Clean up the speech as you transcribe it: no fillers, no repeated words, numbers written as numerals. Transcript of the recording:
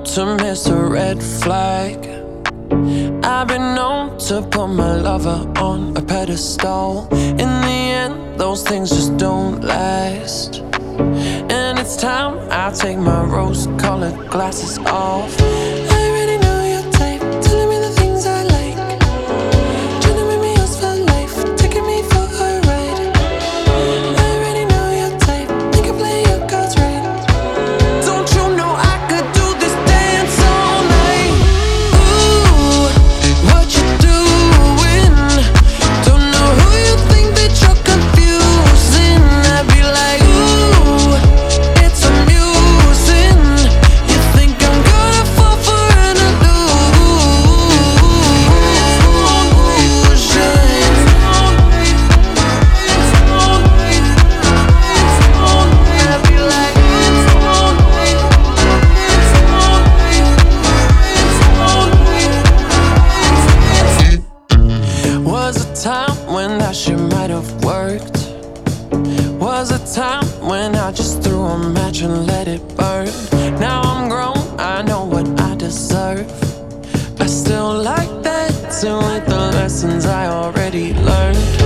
to miss a red flag. I've been known to put my lover on a pedestal. In the end, those things just don't last. And it's time I take my rose-colored glasses off. I already know your type, telling me the things I like, trying to make me yours for life, taking me for a ride. I already know your type, think I play your cards right. Don't you know I could do this dance all night? Ooh, what you doing? Don't know who you think that you're confusing. I'd be like, ooh, it's amusing. You think I'm gonna fall for an illusion? I'd be like, was a time when that shit might have worked. Was a time when I just threw a match and let it burn. Now I'm grown, I know what I deserve. I still like that too, with the lessons I already learned.